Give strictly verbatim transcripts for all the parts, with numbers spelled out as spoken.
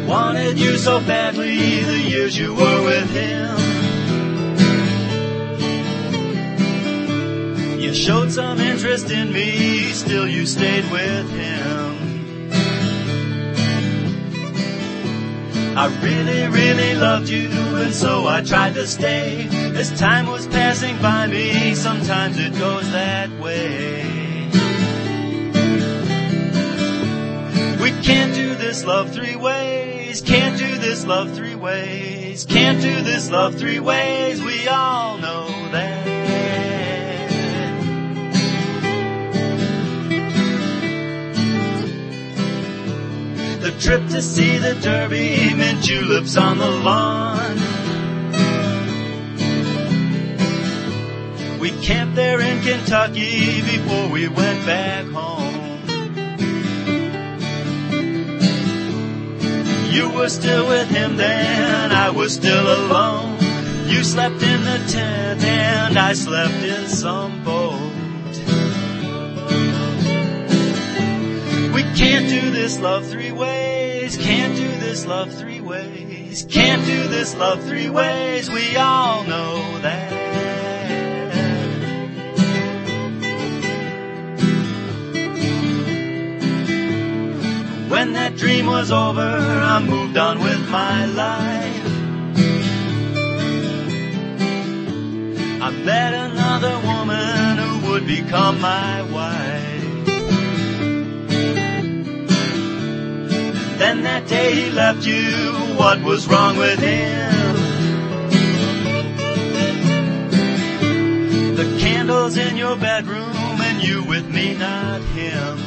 wanted you so badly the years you were with him. You showed some interest in me, still you stayed with him. I really, really loved you, and so I tried to stay. As time was passing by me, sometimes it goes that way. We can't do this love three ways, can't do this love three ways, can't do this love three ways, we all know that. The trip to see the Derby meant tulips on the lawn. We camped there in Kentucky before we went back home. You were still with him then, I was still alone. You slept in the tent and I slept in some boat. We can't do this love three ways, can't do this love three ways, can't do this love three ways, we all know that. When that dream was over, I moved on with my life. I met another woman who would become my wife. Then that day he left you, what was wrong with him? The candles in your bedroom and you with me, not him.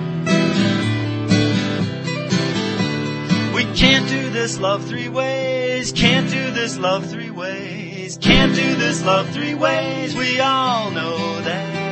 We can't do this love three ways, can't do this love three ways, can't do this love three ways, we all know that.